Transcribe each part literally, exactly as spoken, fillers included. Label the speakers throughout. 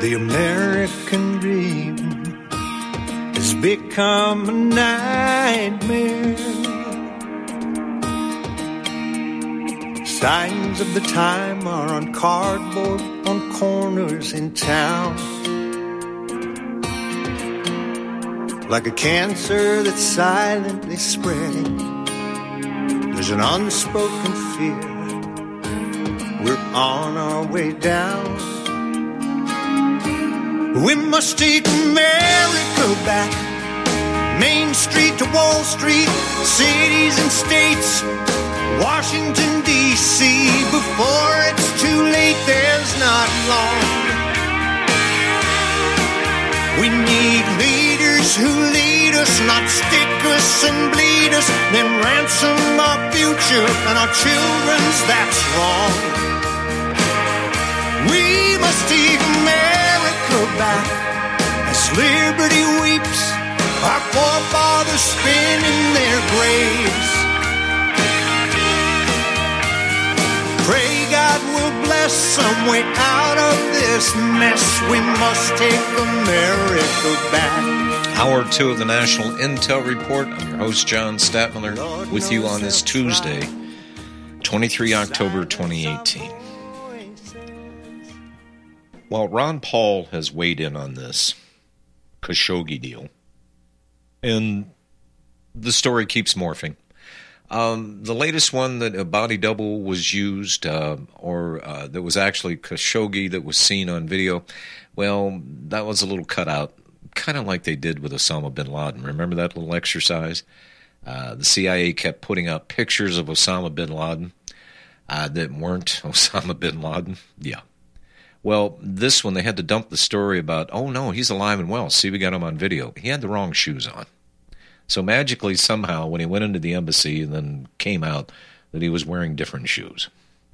Speaker 1: The American dream has become a nightmare. Signs of the time are on cardboard on corners in town. Like a cancer that's silently spreading, there's an unspoken fear. We're on our way down. We must take America back. Main Street to Wall Street, cities and states, Washington, D C Before it's too late, there's not long. We need leaders who lead us, not stick us and bleed us, then ransom our future and our children's, that's wrong. We must take America back as liberty weeps, our forefathers spin in their graves. Pray God will bless some way out of this mess. We must take America back.
Speaker 2: Hour two of the National Intel Report. I'm your host, John Statmiller, with you on this Tuesday, the twenty-third of October, twenty eighteen. Well, Ron Paul has weighed in on this Khashoggi deal, and the story keeps morphing. Um, the latest one that a body double was used, uh, or uh, that was actually Khashoggi that was seen on video, well, that was a little cutout, kind of like they did with Osama bin Laden. Remember that little exercise? Uh, the C I A kept putting out pictures of Osama bin Laden uh, that weren't Osama bin Laden. Yeah. Well, this one, they had to dump the story about, oh, no, he's alive and well. See, we got him on video. He had the wrong shoes on. So magically, somehow, when he went into the embassy and then came out, that he was wearing different shoes.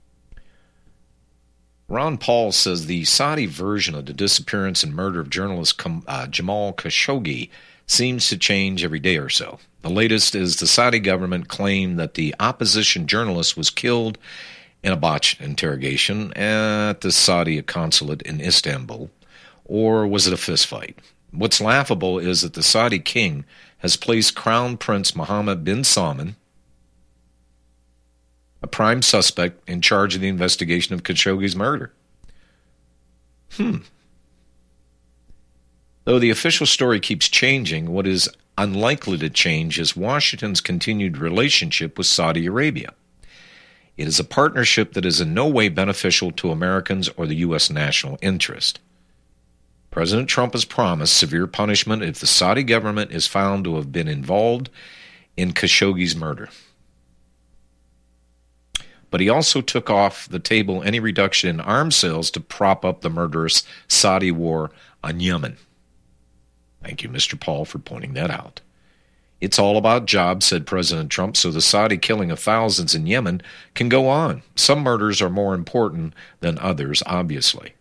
Speaker 2: Ron Paul says the Saudi version of the disappearance and murder of journalist uh, Jamal Khashoggi seems to change every day or so. The latest is the Saudi government claimed that the opposition journalist was killed in a botched interrogation at the Saudi consulate in Istanbul, or was it a fistfight? What's laughable is that the Saudi king has placed Crown Prince Mohammed bin Salman, a prime suspect, in charge of the investigation of Khashoggi's murder. Hmm. Though the official story keeps changing, what is unlikely to change is Washington's continued relationship with Saudi Arabia. It is a partnership that is in no way beneficial to Americans or the U S national interest. President Trump has promised severe punishment if the Saudi government is found to have been involved in Khashoggi's murder. But he also took off the table any reduction in arms sales to prop up the murderous Saudi war on Yemen. Thank you, Mister Paul, for pointing that out. It's all about jobs, said President Trump, so the Saudi killing of thousands in Yemen can go on. Some murders are more important than others, obviously.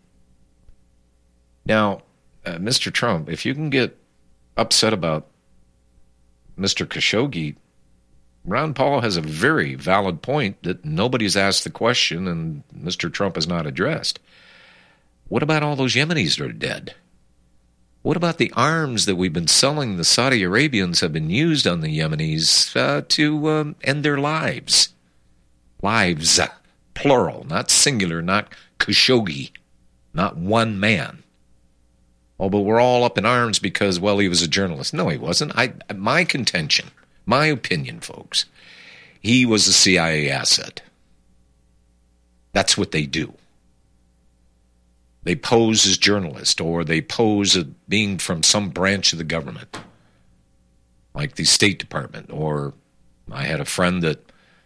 Speaker 2: Now, uh, Mister Trump, if you can get upset about Mister Khashoggi, Ron Paul has a very valid point that nobody's asked the question and Mister Trump has not addressed. What about all those Yemenis that are dead? What about the arms that we've been selling the Saudi Arabians have been used on the Yemenis uh, to um, end their lives? Lives, plural, not singular, not Khashoggi, not one man. Oh, but we're all up in arms because, well, he was a journalist. No, he wasn't. I, my contention, my opinion, folks, he was a C I A asset. That's what they do. They pose as journalists, or they pose as being from some branch of the government, like the State Department. Or I had a friend that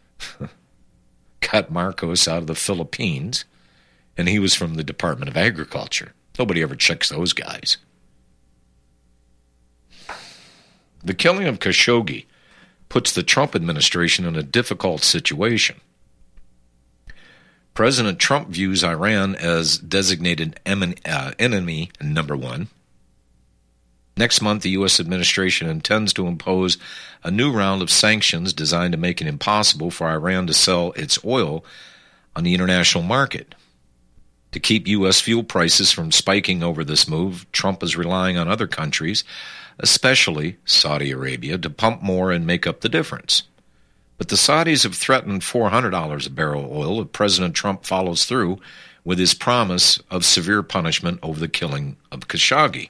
Speaker 2: cut Marcos out of the Philippines, and he was from the Department of Agriculture. Nobody ever checks those guys. The killing of Khashoggi puts the Trump administration in a difficult situation. President Trump views Iran as designated enemy number one. Next month, the U S administration intends to impose a new round of sanctions designed to make it impossible for Iran to sell its oil on the international market. To keep U S fuel prices from spiking over this move, Trump is relying on other countries, especially Saudi Arabia, to pump more and make up the difference. But the Saudis have threatened four hundred dollars a barrel of oil if President Trump follows through with his promise of severe punishment over the killing of Khashoggi.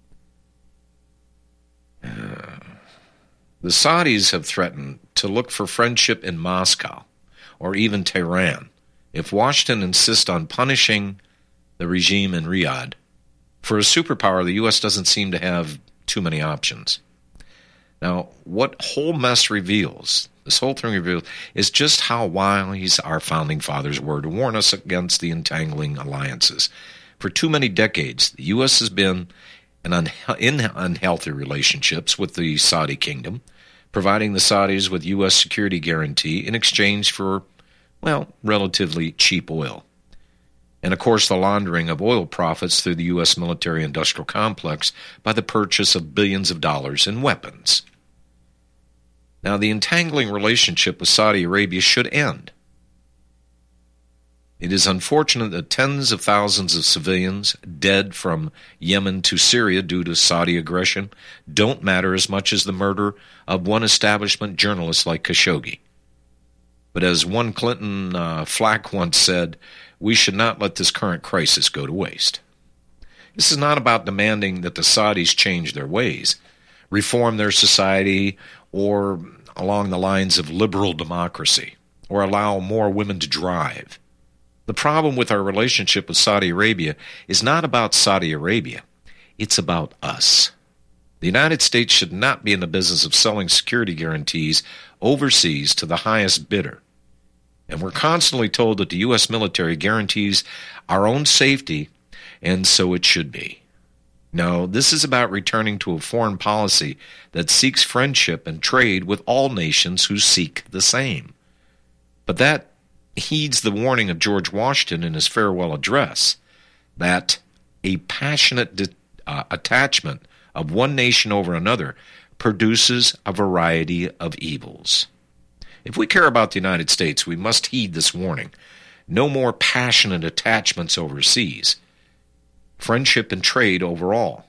Speaker 2: Uh, the Saudis have threatened to look for friendship in Moscow or even Tehran if Washington insists on punishing the regime in Riyadh. For a superpower, the U S doesn't seem to have too many options. Now, what whole mess reveals, this whole thing reveals, is just how wise our founding fathers were to warn us against the entangling alliances. For too many decades, the U S has been in, unha- in unhealthy relationships with the Saudi kingdom, providing the Saudis with U S security guarantee in exchange for, well, relatively cheap oil. And, of course, the laundering of oil profits through the U S military-industrial complex by the purchase of billions of dollars in weapons. Now, the entangling relationship with Saudi Arabia should end. It is unfortunate that tens of thousands of civilians dead from Yemen to Syria due to Saudi aggression don't matter as much as the murder of one establishment journalist like Khashoggi. But as one Clinton uh, Flack once said, we should not let this current crisis go to waste. This is not about demanding that the Saudis change their ways, reform their society, or along the lines of liberal democracy, or allow more women to drive. The problem with our relationship with Saudi Arabia is not about Saudi Arabia. It's about us. The United States should not be in the business of selling security guarantees overseas to the highest bidder. And we're constantly told that the U S military guarantees our own safety, and so it should be. No, this is about returning to a foreign policy that seeks friendship and trade with all nations who seek the same. But that heeds the warning of George Washington in his farewell address, that a passionate de- uh, attachment of one nation over another produces a variety of evils. If we care about the United States, we must heed this warning. No more passionate attachments overseas. Friendship and trade overall.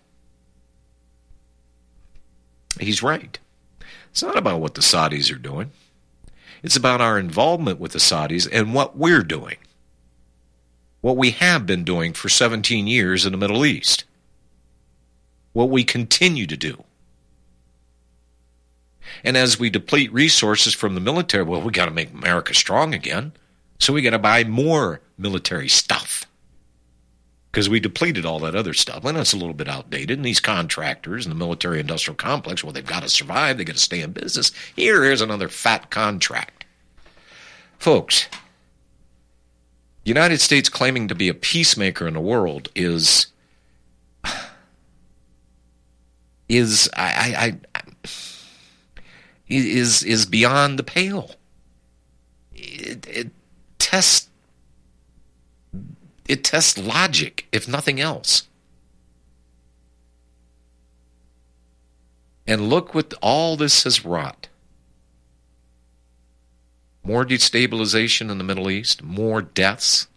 Speaker 2: He's right. It's not about what the Saudis are doing. It's about our involvement with the Saudis and what we're doing. What we have been doing for seventeen years in the Middle East. What we continue to do. And as we deplete resources from the military, well, we got to make America strong again. So we got to buy more military stuff. Because we depleted all that other stuff. And that's a little bit outdated. And these contractors in the military-industrial complex, well, they've got to survive. They've got to stay in business. Here, here's another fat contract. Folks, the United States claiming to be a peacemaker in the world is, is, I, I, I is is beyond the pale. It, it tests it tests logic, if nothing else. And look what all this has wrought. More destabilization in the Middle East, more deaths.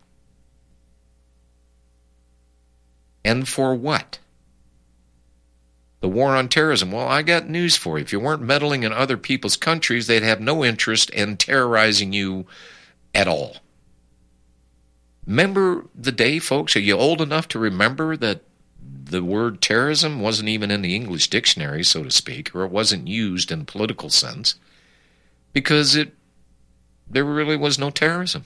Speaker 2: And for what? The war on terrorism. Well, I got news for you. If you weren't meddling in other people's countries, they'd have no interest in terrorizing you at all. Remember the day, folks? Are you old enough to remember that the word terrorism wasn't even in the English dictionary, so to speak, or it wasn't used in a political sense, because it there really was no terrorism.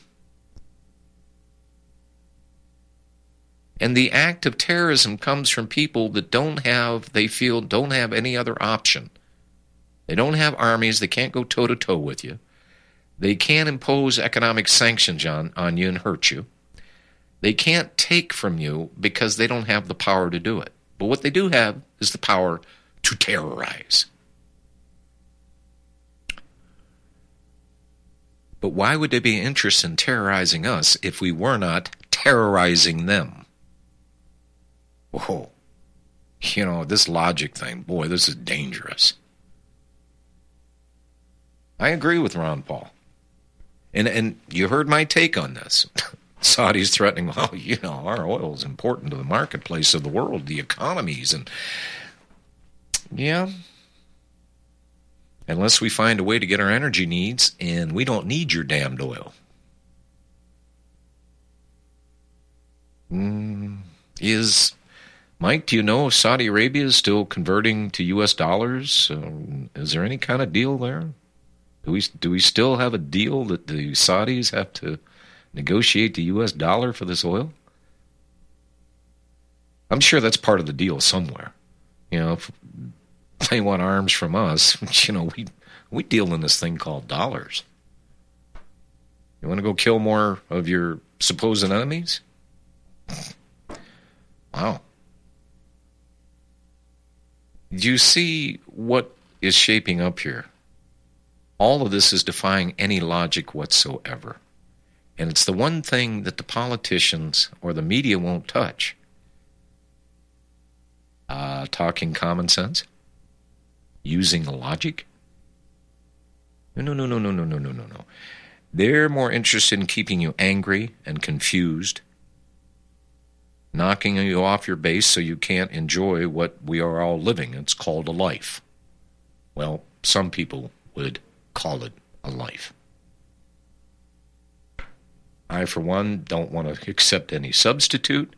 Speaker 2: And the act of terrorism comes from people that don't have, they feel, don't have any other option. They don't have armies. They can't go toe-to-toe with you. They can't impose economic sanctions on, on you and hurt you. They can't take from you because they don't have the power to do it. But what they do have is the power to terrorize. But why would they be interested in terrorizing us if we were not terrorizing them? Whoa, you know, this logic thing, boy, this is dangerous. I agree with Ron Paul. And and you heard my take on this. Saudis threatening, well, you know, our oil is important to the marketplace of the world, the economies, and yeah. Unless we find a way to get our energy needs, and we don't need your damned oil. Mm, is, Mike, do you know if Saudi Arabia is still converting to U S dollars? Um, is there any kind of deal there? Do we, do we still have a deal that the Saudis have to negotiate the U S dollar for this oil? I'm sure that's part of the deal somewhere. You know, if they want arms from us, you know, we we deal in this thing called dollars. You want to go kill more of your supposed enemies? Wow. Do you see what is shaping up here? All of this is defying any logic whatsoever. And it's the one thing that the politicians or the media won't touch. Uh, talking common sense? Using logic? No, no, no, no, no, no, no, no, no, no. They're more interested in keeping you angry and confused, knocking you off your base so you can't enjoy what we are all living. It's called a life. Well, some people would call it a life. I, for one, don't want to accept any substitute,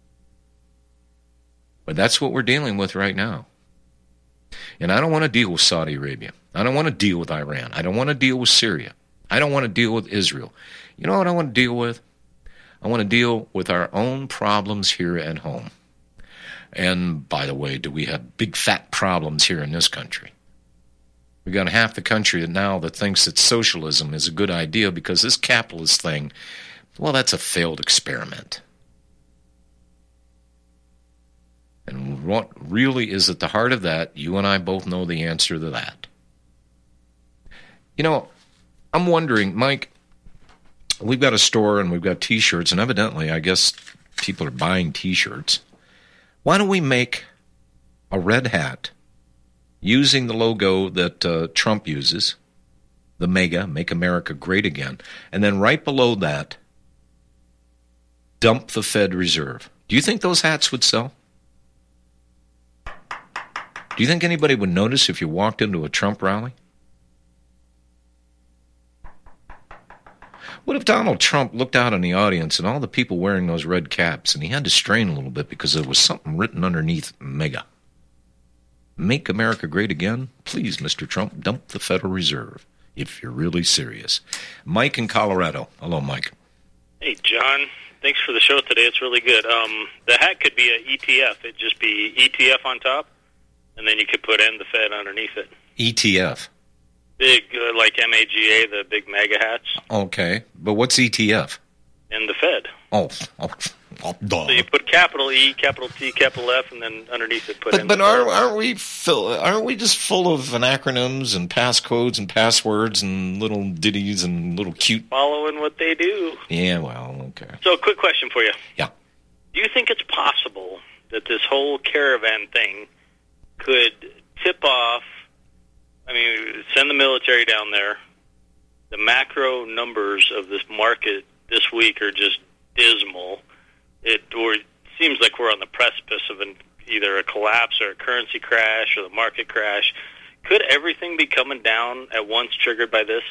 Speaker 2: but that's what we're dealing with right now. And I don't want to deal with Saudi Arabia. I don't want to deal with Iran. I don't want to deal with Syria. I don't want to deal with Israel. You know what I want to deal with? I want to deal with our own problems here at home. And by the way, do we have big fat problems here in this country? We've got half the country now that thinks that socialism is a good idea because this capitalist thing, well, that's a failed experiment. And what really is at the heart of that, you and I both know the answer to that. You know, I'm wondering, Mike, we've got a store and we've got T-shirts, and evidently, I guess people are buying T-shirts. Why don't we make a red hat using the logo that uh, Trump uses, the MAGA, Make America Great Again, and then right below that, dump the Fed Reserve. Do you think those hats would sell? Do you think anybody would notice if you walked into a Trump rally? What if Donald Trump looked out in the audience and all the people wearing those red caps, and he had to strain a little bit because there was something written underneath MAGA? Make America Great Again? Please, Mister Trump, dump the Federal Reserve if you're really serious. Mike in Colorado. Hello, Mike.
Speaker 3: Hey, John. Thanks for the show today. It's really good. Um, the hat could be an E T F. It'd just be E T F on top, and then you could put End the Fed underneath it.
Speaker 2: E T F?
Speaker 3: Big, uh, like M A G A, the big MAGA hats.
Speaker 2: Okay, but what's E T F?
Speaker 3: End the Fed.
Speaker 2: Oh, oh, oh duh.
Speaker 3: So you put capital E, capital T, capital F, and then underneath it put
Speaker 2: but,
Speaker 3: End
Speaker 2: but
Speaker 3: the Fed.
Speaker 2: But aren't we fill, aren't we just full of acronyms and passcodes and passwords and little ditties and little cute...
Speaker 3: Following what they do.
Speaker 2: Yeah, well, okay.
Speaker 3: So a quick question for you.
Speaker 2: Yeah.
Speaker 3: Do you think it's possible that this whole caravan thing could tip off, I mean, send the military down there, the macro numbers of this market this week are just dismal. It, or it seems like we're on the precipice of an, either a collapse or a currency crash or the market crash. Could everything be coming down at once triggered by this?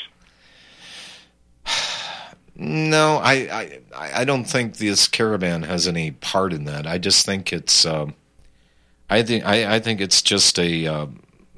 Speaker 2: No, I, I, I don't think this caravan has any part in that. I just think it's, um, I think, I, I think it's just a uh,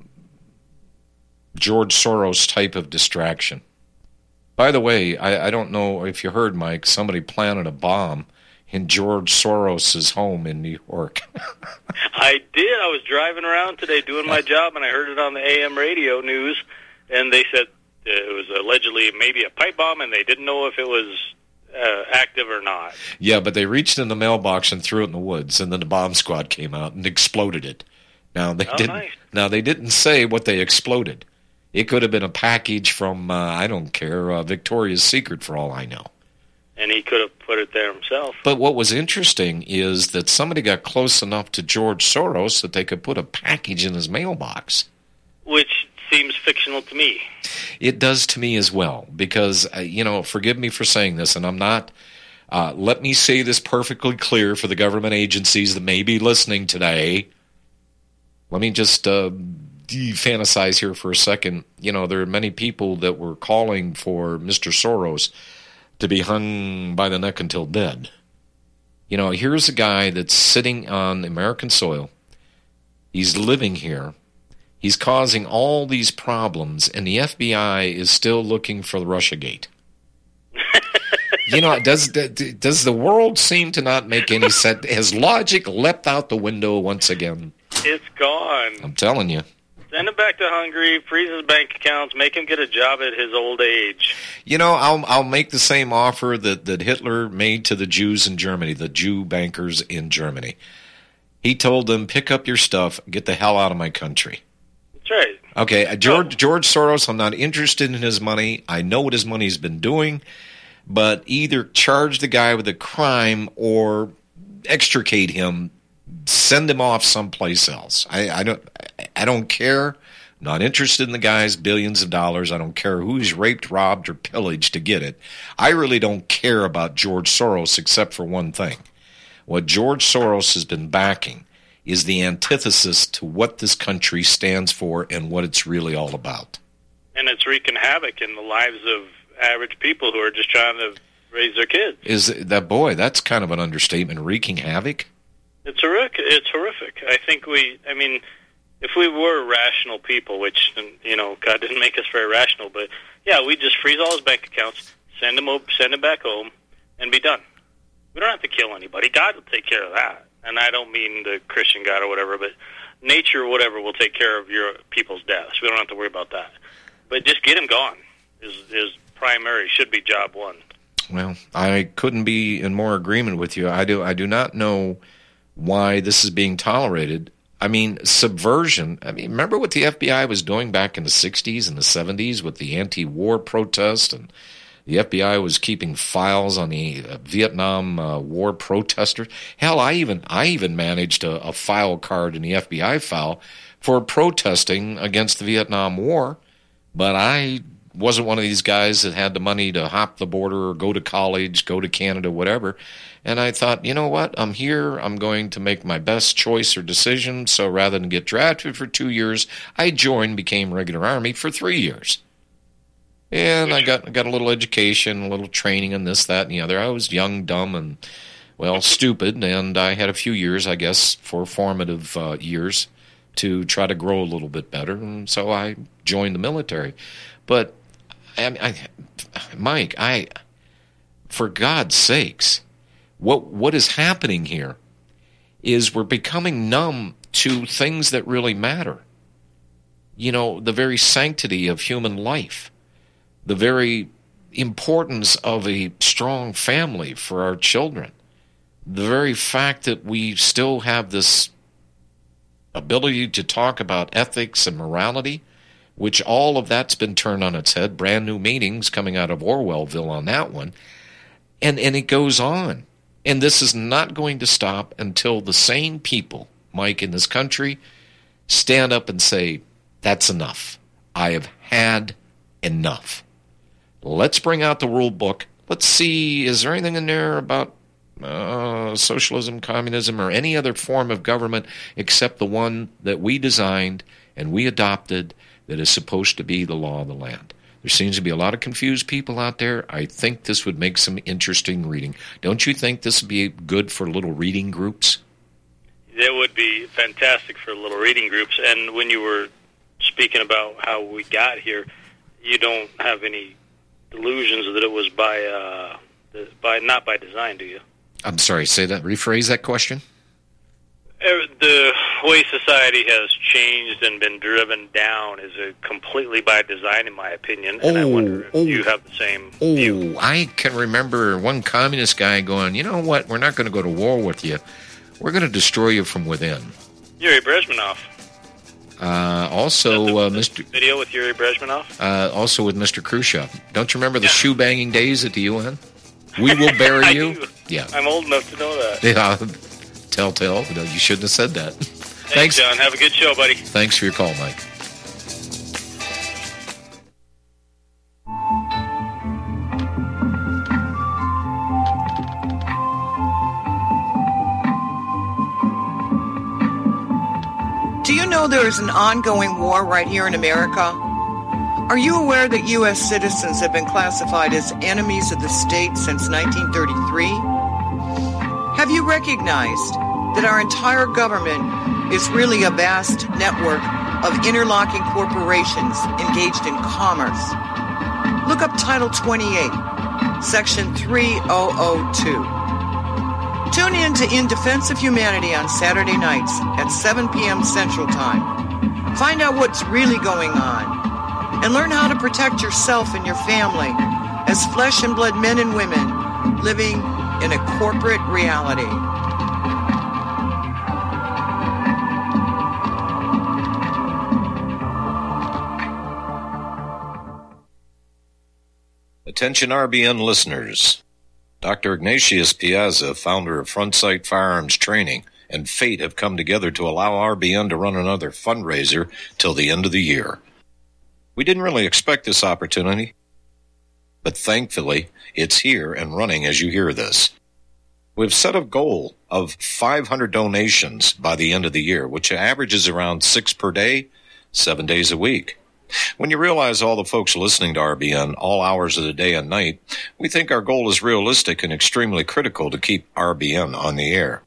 Speaker 2: George Soros type of distraction. By the way, I, I don't know if you heard, Mike, somebody planted a bomb in George Soros's home in New York.
Speaker 3: I did. I was driving around today doing my job, and I heard it on the A M radio news, and they said it was allegedly maybe a pipe bomb, and they didn't know if it was uh, active or not.
Speaker 2: Yeah, but they reached in the mailbox and threw it in the woods, and then the bomb squad came out and exploded it. Now they
Speaker 3: oh,
Speaker 2: didn't.
Speaker 3: Nice.
Speaker 2: Now they didn't say what they exploded. It could have been a package from, uh, I don't care, uh, Victoria's Secret for all I know.
Speaker 3: And he could have put it there himself.
Speaker 2: But what was interesting is that somebody got close enough to George Soros that they could put a package in his mailbox.
Speaker 3: Which seems fictional to me.
Speaker 2: It does to me as well, because, uh, you know, forgive me for saying this, and I'm not Uh, let me say this perfectly clear for the government agencies that may be listening today. Let me just uh, fantasize here for a second. You know, there are many people that were calling for Mister Soros to be hung by the neck until dead. You know, here's a guy that's sitting on American soil. He's living here. He's causing all these problems, and the F B I is still looking for the Russiagate. You know, does does the world seem to not make any sense? Has logic leapt out the window once again?
Speaker 3: It's gone.
Speaker 2: I'm telling you.
Speaker 3: Send him back to Hungary, freeze his bank accounts, make him get a job at his old age.
Speaker 2: You know, I'll I'll make the same offer that, that Hitler made to the Jews in Germany, the Jew bankers in Germany. He told them, pick up your stuff, get the hell out of my country.
Speaker 3: That's right.
Speaker 2: Okay, George, George Soros, I'm not interested in his money. I know what his money's been doing. But either charge the guy with a crime or extricate him, send him off someplace else. I, I don't, I don't care. Not interested in the guy's billions of dollars. I don't care who he's raped, robbed, or pillaged to get it. I really don't care about George Soros except for one thing. What George Soros has been backing is the antithesis to what this country stands for and what it's really all about.
Speaker 3: And it's wreaking havoc in the lives of average people who are just trying to raise their kids.
Speaker 2: Is that, boy, that's kind of an understatement, wreaking havoc?
Speaker 3: It's horrific. It's horrific. I think we, I mean, if we were rational people, which, you know, God didn't make us very rational, but yeah, we'd just freeze all his bank accounts, send him, send him back home, and be done. We don't have to kill anybody. God will take care of that. And I don't mean the Christian God or whatever, but nature or whatever will take care of your people's deaths. We don't have to worry about that. But just get him gone is is primary, should be job one.
Speaker 2: Well, I couldn't be in more agreement with you. I do I do not know why this is being tolerated. I mean, subversion. I mean, remember what the F B I was doing back in the sixties and the seventies with the anti-war protest, and the F B I was keeping files on the uh, Vietnam uh, War protesters. Hell, I even I even managed a, a file card in the F B I file for protesting against the Vietnam War, but I wasn't one of these guys that had the money to hop the border or go to college, go to Canada, whatever. And I thought, you know what? I'm here. I'm going to make my best choice or decision. So rather than get drafted for two years, I joined, became regular Army for three years. And I got got a little education, a little training and this, that, and the other. I was young, dumb, and, well, stupid. And I had a few years, I guess, for formative uh, years to try to grow a little bit better. And so I joined the military. But I, I, Mike, I, for God's sakes, what what is happening here is we're becoming numb to things that really matter. You know, the very sanctity of human life, the very importance of a strong family for our children, the very fact that we still have this ability to talk about ethics and morality, which all of that's been turned on its head, brand new meetings coming out of Orwellville on that one, and, and it goes on. And this is not going to stop until the sane people, Mike, in this country, stand up and say, that's enough. I have had enough. Let's bring out the rule book. Let's see, is there anything in there about uh, socialism, communism, or any other form of government except the one that we designed and we adopted that is supposed to be the law of the land? There seems to be a lot of confused people out there. I think this would make some interesting reading. Don't you think this would be good for little reading groups?
Speaker 3: It would be fantastic for little reading groups. And when you were speaking about how we got here, you don't have any delusions that it was by, uh, by not by design, do you?
Speaker 2: I'm sorry, say that. Rephrase that question.
Speaker 3: The way society has changed and been driven down is a completely by design, in my opinion. And
Speaker 2: oh,
Speaker 3: I wonder if
Speaker 2: oh,
Speaker 3: you have the same
Speaker 2: oh,
Speaker 3: view.
Speaker 2: I can remember one communist guy going, you know what, we're not going to go to war with you. We're going to destroy you from within.
Speaker 3: Yuri Brezhnev.
Speaker 2: Uh, also,
Speaker 3: the,
Speaker 2: uh,
Speaker 3: the
Speaker 2: Mister
Speaker 3: video with Yuri Brezhnev.
Speaker 2: Uh, also with Mister Khrushchev. Don't you remember the yeah. shoe banging days at the U N? We will bury you.
Speaker 3: do.
Speaker 2: Yeah,
Speaker 3: I'm old enough to know that.
Speaker 2: Yeah, telltale. No, you shouldn't have said that.
Speaker 3: Thanks,
Speaker 2: Thanks,
Speaker 3: John. Have a good show, buddy.
Speaker 2: Thanks for your call, Mike.
Speaker 4: know there is an ongoing war right here in America? Are you aware that U S citizens have been classified as enemies of the state since nineteen thirty-three? Have you recognized that our entire government is really a vast network of interlocking corporations engaged in commerce? Look up Title twenty-eight, Section three thousand two. Tune in to In Defense of Humanity on Saturday nights at seven p.m. Central Time. Find out what's really going on and learn how to protect yourself and your family as flesh and blood men and women living in a corporate reality.
Speaker 2: Attention R B N listeners. Doctor Ignatius Piazza, founder of Front Sight Firearms Training, and fate have come together to allow R B N to run another fundraiser till the end of the year. We didn't really expect this opportunity, but thankfully it's here and running as you hear this. We've set a goal of five hundred donations by the end of the year, which averages around six per day, seven days a week. When you realize all the folks listening to R B N all hours of the day and night, we think our goal is realistic and extremely critical to keep R B N on the air.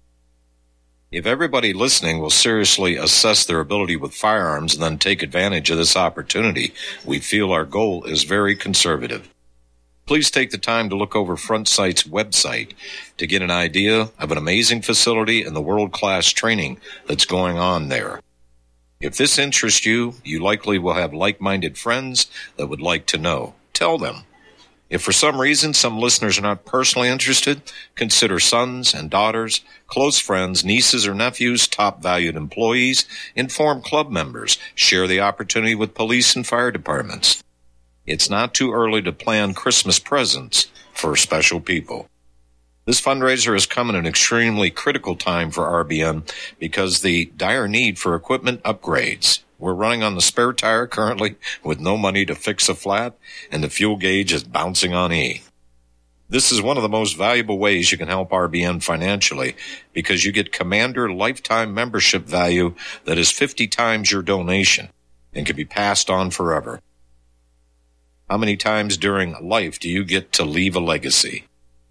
Speaker 2: If everybody listening will seriously assess their ability with firearms and then take advantage of this opportunity, we feel our goal is very conservative. Please take the time to look over Front Sight's website to get an idea of an amazing facility and the world-class training that's going on there. If this interests you, you likely will have like-minded friends that would like to know. Tell them. If for some reason some listeners are not personally interested, consider sons and daughters, close friends, nieces or nephews, top valued employees, inform club members, share the opportunity with police and fire departments. It's not too early to plan Christmas presents for special people. This fundraiser has come at an extremely critical time for R B N because the dire need for equipment upgrades. We're running on the spare tire currently with no money to fix a flat, and the fuel gauge is bouncing on E. This is one of the most valuable ways you can help R B N financially because you get Commander lifetime membership value that is fifty times your donation and can be passed on forever. How many times during life do you get to leave a legacy?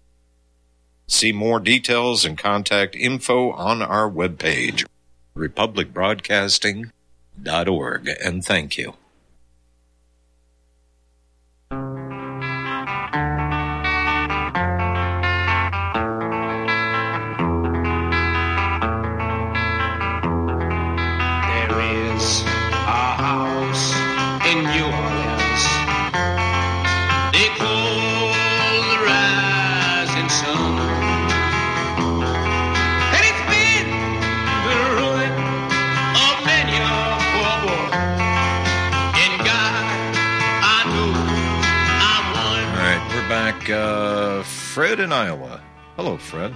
Speaker 2: See more details and contact info on our webpage, republic broadcasting dot org, and thank you.
Speaker 5: There is a house in New Orleans they call the Rising Sun.
Speaker 2: Back, uh, Fred in Iowa. Hello, Fred.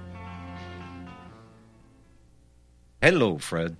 Speaker 2: Hello, Fred.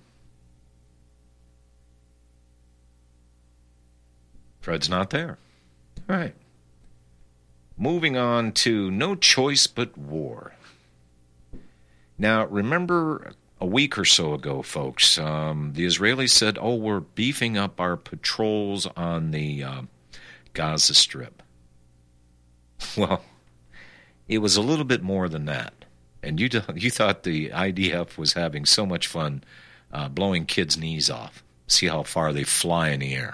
Speaker 2: Fred's not there. All right. Moving on to No Choice But War. Now, remember a week or so ago, folks, um, the Israelis said, oh, we're beefing up our patrols on the uh, Gaza Strip. Well, it was a little bit more than that. And you you thought the I D F was having so much fun uh, blowing kids' knees off. See how far they fly in the air.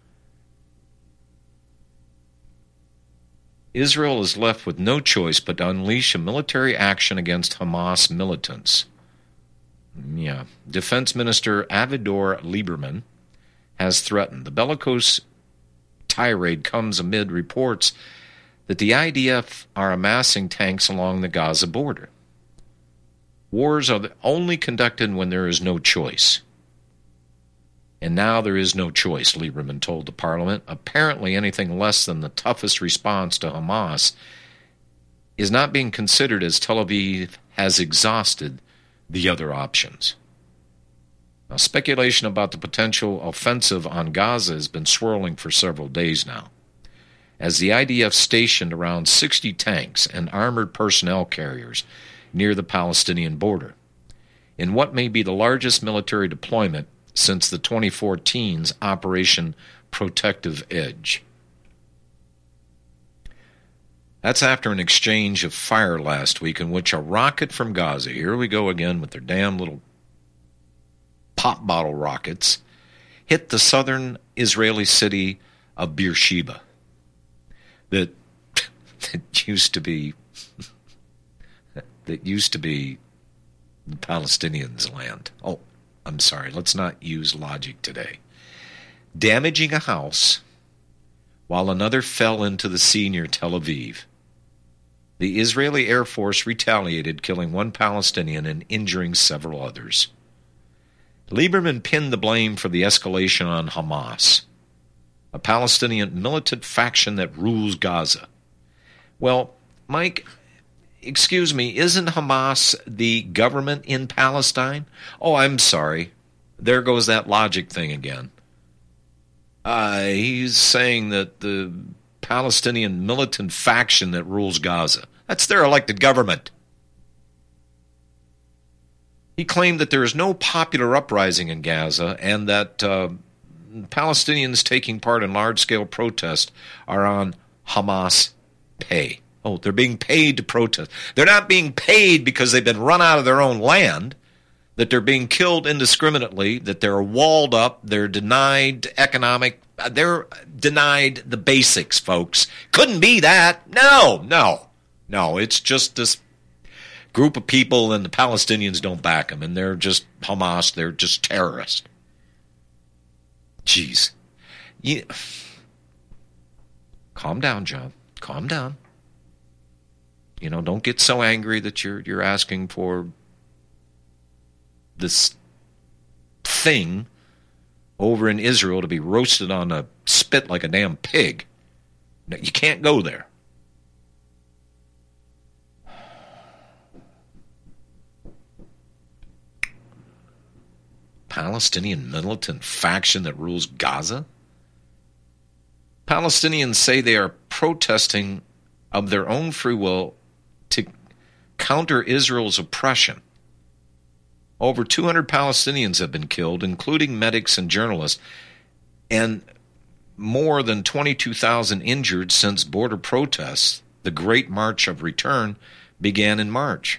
Speaker 2: Israel is left with no choice but to unleash a military action against Hamas militants. Yeah. Defense Minister Avigdor Lieberman has threatened. The bellicose tirade comes amid reports that the I D F are amassing tanks along the Gaza border. Wars are only conducted when there is no choice. And now there is no choice, Lieberman told the parliament. Apparently anything less than the toughest response to Hamas is not being considered as Tel Aviv has exhausted the other options. Now, speculation about the potential offensive on Gaza has been swirling for several days now, as the I D F stationed around sixty tanks and armored personnel carriers near the Palestinian border, in what may be the largest military deployment since the twenty fourteen's Operation Protective Edge. That's after an exchange of fire last week in which a rocket from Gaza, here we go again with their damn little pop bottle rockets, hit the southern Israeli city of Beersheba that, that used to be that used to be the Palestinians' land. Oh, I'm sorry, let's not use logic today. Damaging a house while another fell into the sea near Tel Aviv. The Israeli Air Force retaliated, killing one Palestinian and injuring several others. Lieberman pinned the blame for the escalation on Hamas, a Palestinian militant faction that rules Gaza. Well, Mike, excuse me, isn't Hamas the government in Palestine? Oh, I'm sorry. There goes that logic thing again. Uh, he's saying that the Palestinian militant faction that rules Gaza, that's their elected government. He claimed that there is no popular uprising in Gaza and that uh, Palestinians taking part in large-scale protests are on Hamas pay. Oh, they're being paid to protest. They're not being paid because they've been run out of their own land, that they're being killed indiscriminately, that they're walled up, they're denied economic, they're denied the basics, folks. Couldn't be that. No, no, no. It's just this group of people and the Palestinians don't back them, and they're just Hamas, they're just terrorists. Jeez. You... Calm down, John. Calm down. You know, don't get so angry that you're you're asking for this thing over in Israel to be roasted on a spit like a damn pig. No, you can't go there. Palestinian militant faction that rules Gaza? Palestinians say they are protesting of their own free will to counter Israel's oppression. Over two hundred Palestinians have been killed, including medics and journalists, and more than twenty-two thousand injured since border protests, the Great March of Return, began in March.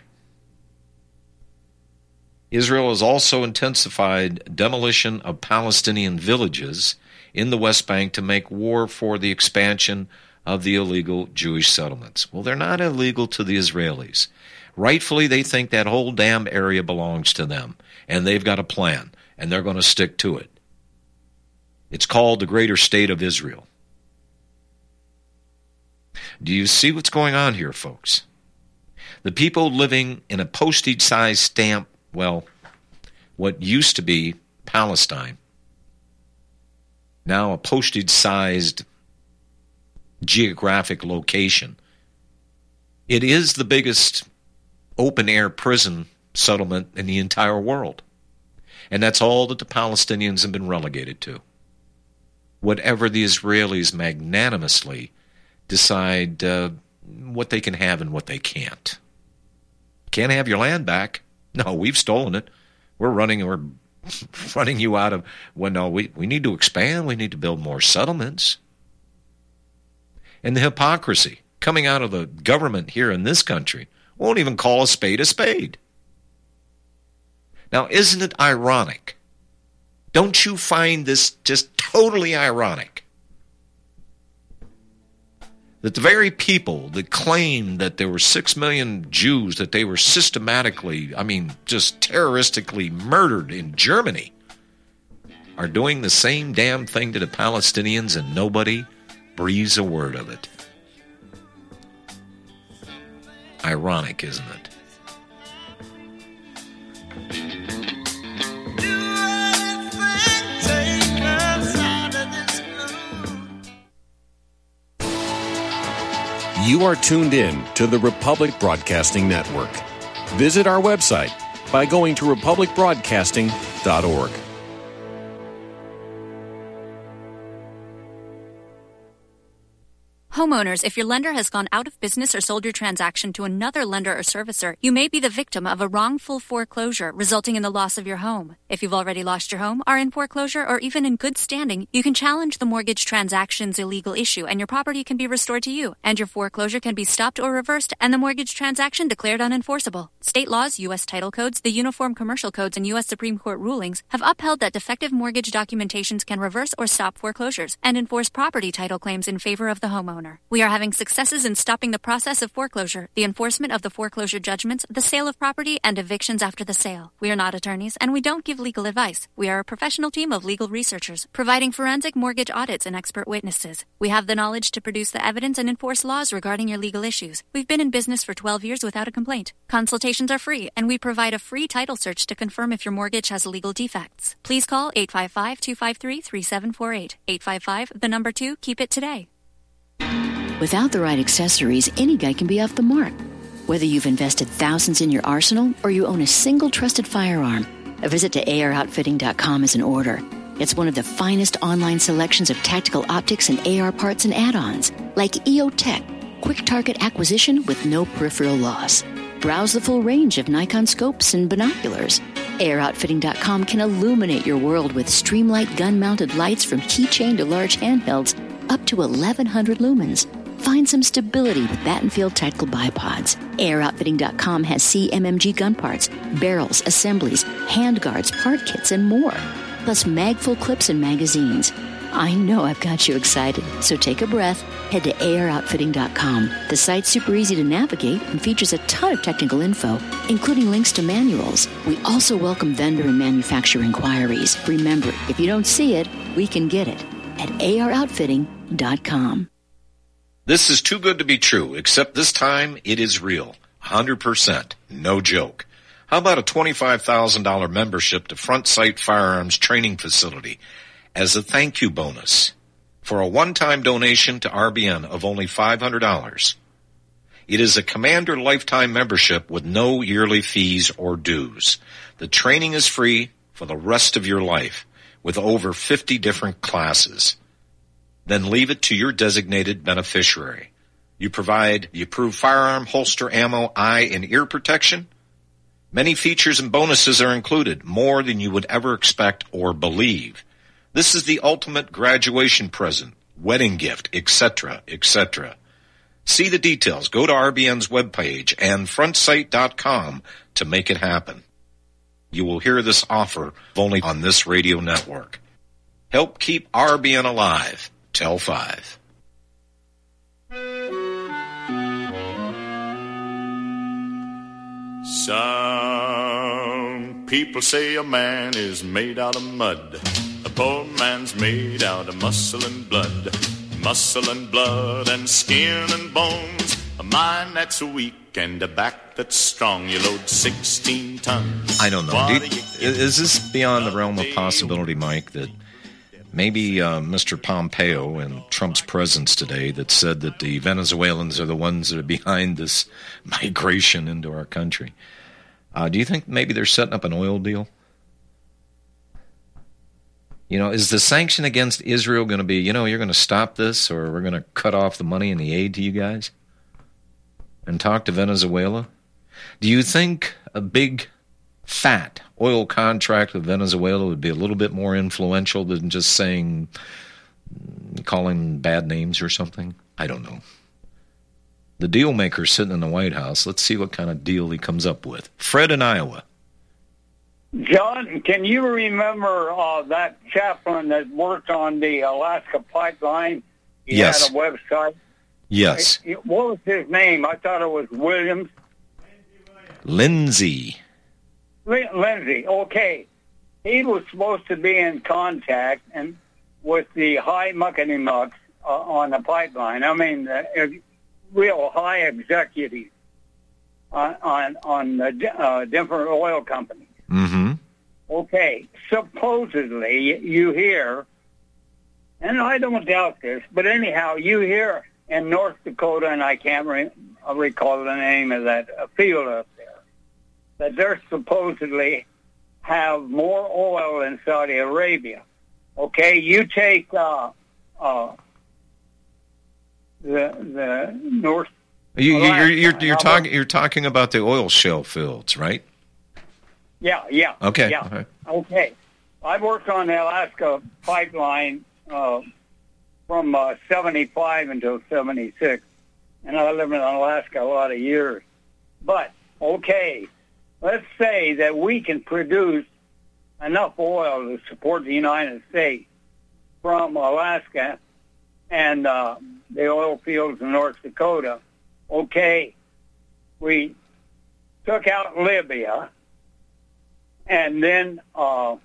Speaker 2: Israel has also intensified demolition of Palestinian villages in the West Bank to make war for the expansion of the illegal Jewish settlements. Well, they're not illegal to the Israelis. Rightfully, they think that whole damn area belongs to them, and they've got a plan, and they're going to stick to it. It's called the Greater State of Israel. Do you see what's going on here, folks? The people living in a postage-sized stamp, well, what used to be Palestine, now a postage-sized geographic location. It is the biggest open-air prison settlement in the entire world. And that's all that the Palestinians have been relegated to. Whatever the Israelis magnanimously decide uh, what they can have and what they can't. Can't have your land back. No, we've stolen it. We're running, we're running you out of, well, no, we, we need to expand. We need to build more settlements. And the hypocrisy coming out of the government here in this country won't even call a spade a spade. Now, isn't it ironic? Don't you find this just totally ironic? That the very people that claimed that there were six million Jews, that they were systematically, I mean, just terroristically murdered in Germany, are doing the same damn thing to the Palestinians, and nobody breathes a word of it. Ironic, isn't it?
Speaker 6: You are tuned in to the Republic Broadcasting Network. Visit our website by going to republic broadcasting dot org.
Speaker 7: Homeowners, if your lender has gone out of business or sold your transaction to another lender or servicer, you may be the victim of a wrongful foreclosure resulting in the loss of your home. If you've already lost your home, are in foreclosure, or even in good standing, you can challenge the mortgage transaction's illegal issue and your property can be restored to you, and your foreclosure can be stopped or reversed and the mortgage transaction declared unenforceable. State laws, U S title codes, the Uniform Commercial Codes, and U S Supreme Court rulings have upheld that defective mortgage documentations can reverse or stop foreclosures and enforce property title claims in favor of the homeowner. We are having successes in stopping the process of foreclosure, the enforcement of the foreclosure judgments, the sale of property, and evictions after the sale. We are not attorneys, and we don't give legal advice. We are a professional team of legal researchers, providing forensic mortgage audits and expert witnesses. We have the knowledge to produce the evidence and enforce laws regarding your legal issues. We've been in business for twelve years without a complaint. Consultations are free, and we provide a free title search to confirm if your mortgage has legal defects. Please call eight five five, two five three, three seven four eight. eight five five, the number two, keep it today.
Speaker 8: Without the right accessories, any guy can be off the mark. Whether you've invested thousands in your arsenal or you own a single trusted firearm, a visit to A R outfitting dot com is in order. It's one of the finest online selections of tactical optics and A R parts and add-ons, like E O Tech, quick target acquisition with no peripheral loss. Browse the full range of Nikon scopes and binoculars. A R outfitting dot com can illuminate your world with Streamlight gun-mounted lights from keychain to large handhelds up to eleven hundred lumens. Find some stability with Battenfield Tactical Bipods. A R outfitting dot com has C M M G gun parts, barrels, assemblies, handguards, part kits, and more. Plus magful clips and magazines. I know I've got you excited, so take a breath. Head to A R outfitting dot com. The site's super easy to navigate and features a ton of technical info, including links to manuals. We also welcome vendor and manufacturer inquiries. Remember, if you don't see it, we can get it at A R outfitting dot com.
Speaker 2: This is too good to be true, except this time it is real. one hundred percent. No joke. How about a twenty-five thousand dollars membership to Front Sight Firearms Training Facility as a thank you bonus for a one-time donation to R B N of only five hundred dollars? It is a Commander lifetime membership with no yearly fees or dues. The training is free for the rest of your life with over fifty different classes. Then leave it to your designated beneficiary. You provide the approved firearm, holster, ammo, eye, and ear protection. Many features and bonuses are included, more than you would ever expect or believe. This is the ultimate graduation present, wedding gift, et cetera, et cetera. See the details. Go to R B N's webpage and front sight dot com to make it happen. You will hear this offer only on this radio network. Help keep R B N alive. Tell five.
Speaker 9: Some people say a man is made out of mud. A poor man's made out of muscle and blood. Muscle and blood and skin and bones. A mind that's weak and a back that's strong. You load sixteen tons.
Speaker 2: I don't know. Do you, is this beyond the realm of possibility, Mike, that maybe uh, Mister Pompeo and Trump's presence today that said that the Venezuelans are the ones that are behind this migration into our country? Uh, do you think maybe they're setting up an oil deal? You know, is the sanction against Israel going to be, you know, you're going to stop this or we're going to cut off the money and the aid to you guys and talk to Venezuela? Do you think a big, fat oil contract with Venezuela would be a little bit more influential than just saying, calling bad names or something? I don't know. The deal maker's sitting in the White House. Let's see what kind of deal he comes up with. Fred in Iowa.
Speaker 10: John, can you remember uh, that chaplain that worked on the Alaska pipeline? He
Speaker 2: yes.
Speaker 10: had a website.
Speaker 2: Yes.
Speaker 10: What was his name? I thought it was Williams.
Speaker 2: Lindsay.
Speaker 10: Lindsay, okay. He was supposed to be in contact and with the high muckety mucks uh, on the pipeline. I mean, uh, real high executives on on, on the uh, different oil companies.
Speaker 2: Mm-hmm.
Speaker 10: Okay, supposedly you hear, and I don't doubt this, but anyhow, you hear in North Dakota, and I can't re- recall the name of that uh, field up there, that they're supposedly have more oil than Saudi Arabia. Okay, you take uh, uh, the the North.
Speaker 2: You, you're you're you're talking you're talking about the oil shale fields, right?
Speaker 10: Yeah, yeah.
Speaker 2: Okay.
Speaker 10: Yeah.
Speaker 2: Okay.
Speaker 10: Okay. I worked on the Alaska pipeline uh, from uh, seventy-five until seventy-six, and I lived in Alaska a lot of years. But, okay, let's say that we can produce enough oil to support the United States from Alaska and uh, the oil fields in North Dakota. Okay, we took out Libya, and then uh,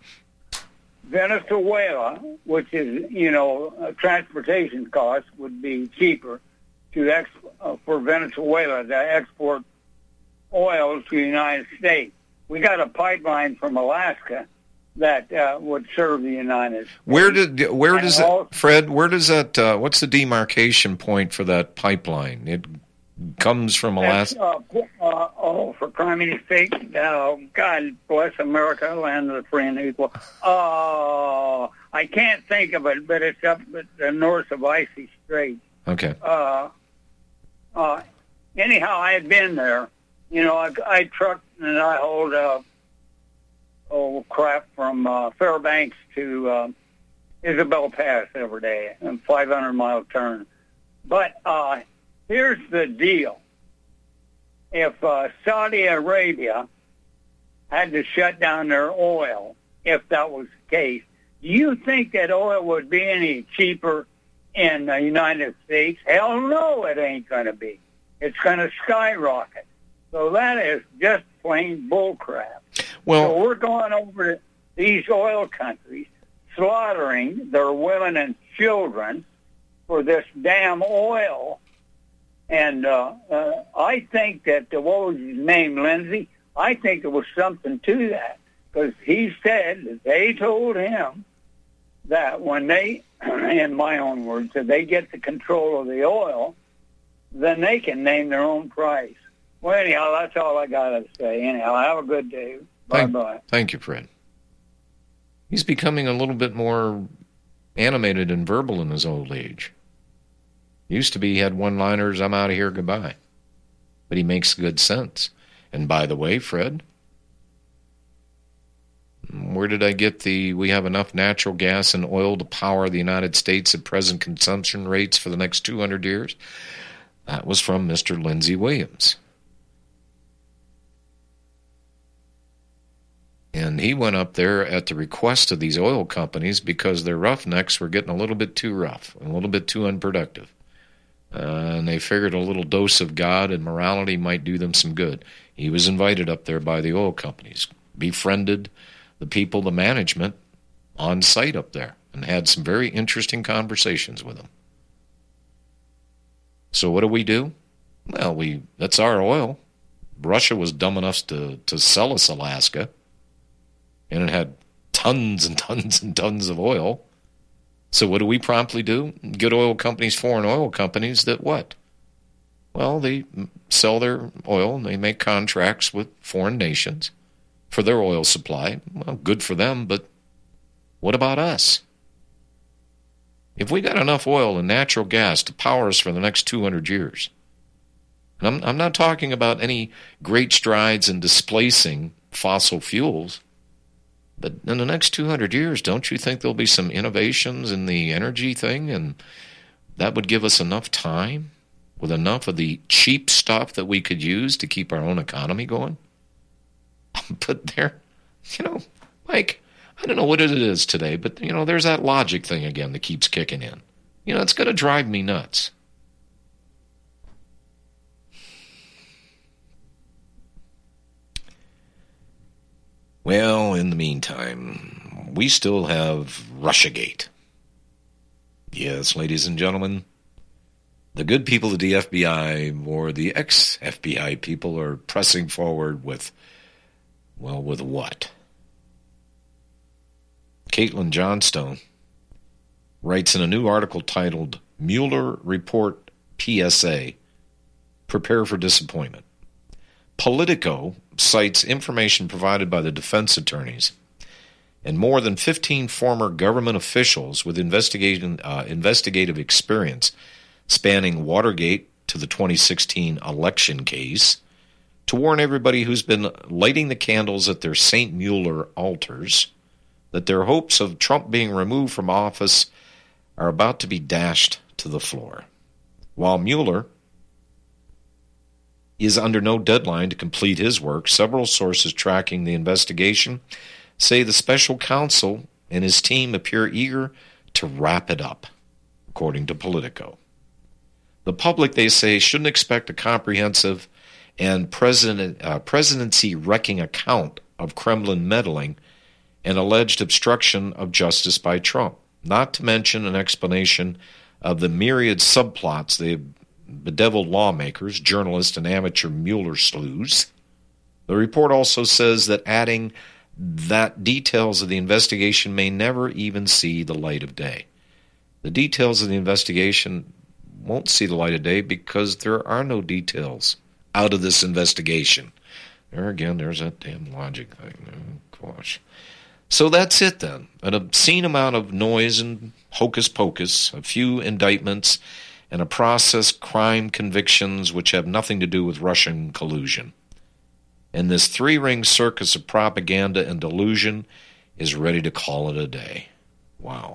Speaker 10: Venezuela, which is, you know, uh, transportation costs would be cheaper to ex- uh, for Venezuela to export oil to the United States. We got a pipeline from Alaska that uh, would serve the United States.
Speaker 2: Where did where
Speaker 10: And
Speaker 2: does
Speaker 10: also-
Speaker 2: it, Fred? Where does that? Uh, what's the demarcation point for that pipeline? It comes from
Speaker 10: That's,
Speaker 2: Alaska.
Speaker 10: uh, uh, oh, for criminy sake, uh, God bless America, land of the free and equal. Uh, I can't think of it, but it's up at the north of Icy Strait.
Speaker 2: Okay.
Speaker 10: Uh, uh, anyhow, I had been there. You know, I, I trucked and I hauled uh, oh crap from uh, Fairbanks to uh, Isabel Pass every day, a five hundred mile turn. But uh, here's the deal: if uh, Saudi Arabia had to shut down their oil, if that was the case, do you think that oil would be any cheaper in the United States? Hell no, it ain't going to be. It's going to skyrocket. So that is just plain bullcrap.
Speaker 2: Well,
Speaker 10: so we're going over to these oil countries, slaughtering their women and children for this damn oil. And uh, uh, I think that, uh, what was his name, Lindsay? I think there was something to that, because he said that they told him that when they, in my own words, that they get the control of the oil, then they can name their own price. Well, anyhow, that's all I got to say. Anyhow, have a good day. Bye-bye.
Speaker 2: Thank, thank you, Fred. He's becoming a little bit more animated and verbal in his old age. Used to be he had one-liners, I'm out of here, goodbye. But he makes good sense. And by the way, Fred, where did I get the, we have enough natural gas and oil to power the United States at present consumption rates for the next two hundred years? That was from Mister Lindsey Williams. And he went up there at the request of these oil companies because their roughnecks were getting a little bit too rough, a little bit too unproductive. Uh, and they figured a little dose of God and morality might do them some good. He was invited up there by the oil companies, befriended the people, the management, on site up there, and had some very interesting conversations with them. So what do we do? Well, we that's our oil. Russia was dumb enough to, to sell us Alaska, and it had tons and tons and tons of oil. So what do we promptly do? Get oil companies, foreign oil companies, that what? Well, they sell their oil, and they make contracts with foreign nations for their oil supply. Well, good for them, but what about us? If we got enough oil and natural gas to power us for the next two hundred years, and I'm, I'm not talking about any great strides in displacing fossil fuels, but in the next two hundred years, don't you think there'll be some innovations in the energy thing, and that would give us enough time with enough of the cheap stuff that we could use to keep our own economy going? But there, you know, Mike, I don't know what it is today, but, you know, there's that logic thing again that keeps kicking in. You know, it's going to drive me nuts. Well, in the meantime, we still have Russiagate. Yes, ladies and gentlemen, the good people of the F B I, or the ex-F B I people, are pressing forward with, well, with what? Caitlin Johnstone writes in a new article titled Mueller Report P S A, Prepare for Disappointment. Politico cites information provided by the defense attorneys and more than fifteen former government officials with investigation, uh, investigative experience spanning Watergate to the twenty sixteen election case to warn everybody who's been lighting the candles at their Saint Mueller altars that their hopes of Trump being removed from office are about to be dashed to the floor. While Mueller is under no deadline to complete his work, several sources tracking the investigation say the special counsel and his team appear eager to wrap it up, according to Politico. The public, they say, shouldn't expect a comprehensive and president, uh, presidency-wrecking account of Kremlin meddling and alleged obstruction of justice by Trump, not to mention an explanation of the myriad subplots they bedeviled lawmakers, journalists, and amateur Mueller sleuths. The report also says that adding that details of the investigation may never even see the light of day. The details of the investigation won't see the light of day because there are no details out of this investigation. There again, there's that damn logic thing. Oh, gosh. So that's it then. An obscene amount of noise and hocus pocus, a few indictments, and a process crime convictions which have nothing to do with Russian collusion. And this three-ring circus of propaganda and delusion is ready to call it a day. Wow.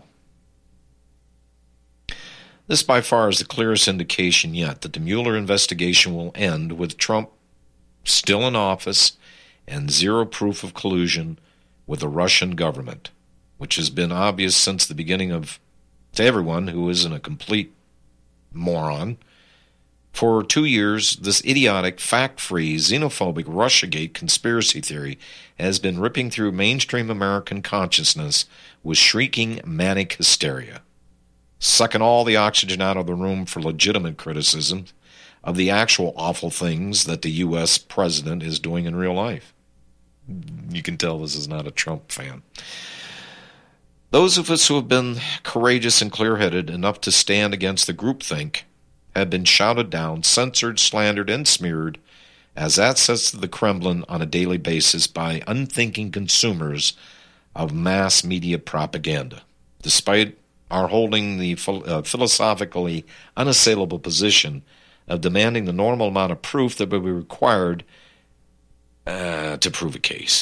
Speaker 2: This by far is the clearest indication yet that the Mueller investigation will end with Trump still in office and zero proof of collusion with the Russian government, which has been obvious since the beginning of, to everyone who isn't a complete moron. For two years, this idiotic, fact-free, xenophobic Russiagate conspiracy theory has been ripping through mainstream American consciousness with shrieking manic hysteria, sucking all the oxygen out of the room for legitimate criticism of the actual awful things that the U S president is doing in real life. You can tell this is not a Trump fan. Those of us who have been courageous and clear-headed enough to stand against the groupthink have been shouted down, censored, slandered, and smeared as assets of the Kremlin on a daily basis by unthinking consumers of mass media propaganda. Despite our holding the uh, philosophically unassailable position of demanding the normal amount of proof that would be required uh, to prove a case.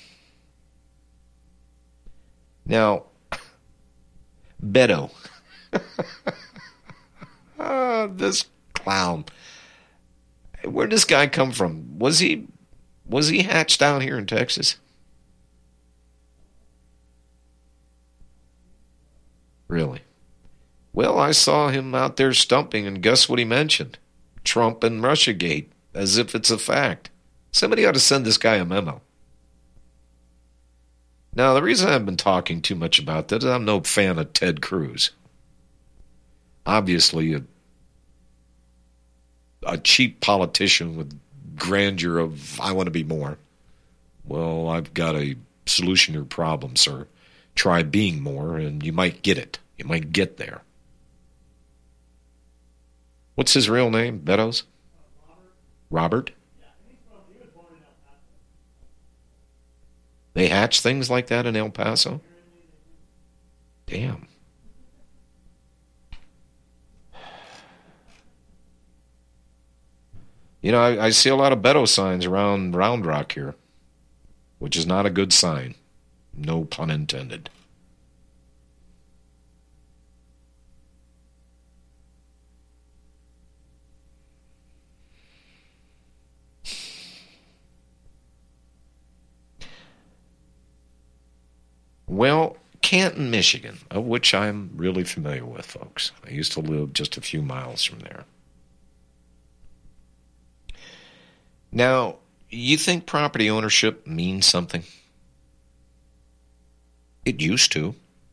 Speaker 2: Now, Beto. uh, this clown. Where did this guy come from? Was he was he hatched down here in Texas? Really? Well, I saw him out there stumping, and guess what he mentioned? Trump and Russiagate, as if it's a fact. Somebody ought to send this guy a memo. Now, the reason I've been talking too much about that is I'm no fan of Ted Cruz. Obviously, a, a cheap politician with grandeur of, I want to be more. Well, I've got a solution to your problem, sir. Try being more, and you might get it. You might get there. What's his real name? Betos? Robert? They hatch things like that in El Paso? Damn. You know, I, I see a lot of Beto signs around Round Rock here, which is not a good sign. No pun intended. Well, Canton, Michigan, of which I'm really familiar with, folks. I used to live just a few miles from there. Now, you think property ownership means something? It used to.